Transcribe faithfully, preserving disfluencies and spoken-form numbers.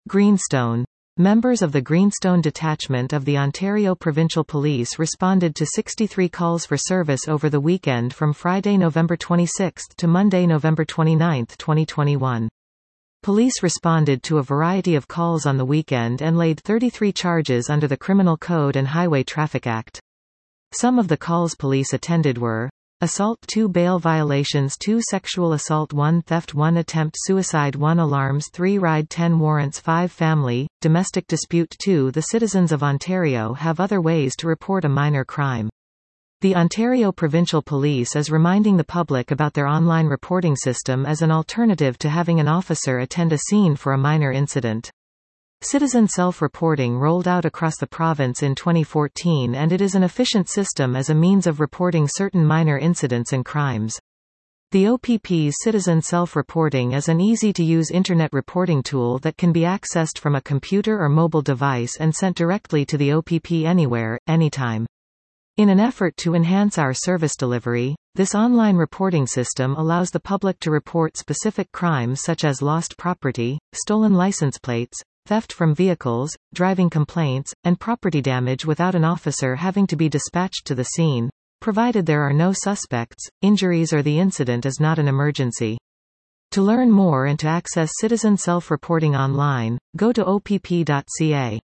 Greenstone. Members of the Greenstone Detachment of the Ontario Provincial Police responded to sixty-three calls for service over the weekend from Friday, November twenty-sixth to Monday, November twenty-ninth, twenty twenty-one. Police responded to a variety of calls on the weekend and laid thirty-three charges under the Criminal Code and Highway Traffic Act. Some of the calls police attended were assault two bail violations two sexual assault one theft one attempt suicide one alarms three ride ten warrants five family, domestic dispute two The citizens of Ontario have other ways to report a minor crime. The Ontario Provincial Police is reminding the public about their online reporting system as an alternative to having an officer attend a scene for a minor incident. Citizen self-reporting rolled out across the province in twenty fourteen, and it is an efficient system as a means of reporting certain minor incidents and crimes. The O P P's Citizen Self-Reporting is an easy-to-use internet reporting tool that can be accessed from a computer or mobile device and sent directly to the O P P anywhere, anytime. In an effort to enhance our service delivery, this online reporting system allows the public to report specific crimes such as lost property, stolen license plates, theft from vehicles, driving complaints, and property damage without an officer having to be dispatched to the scene, provided there are no suspects, injuries or the incident is not an emergency. To learn more and to access citizen self-reporting online, go to O P P dot C A.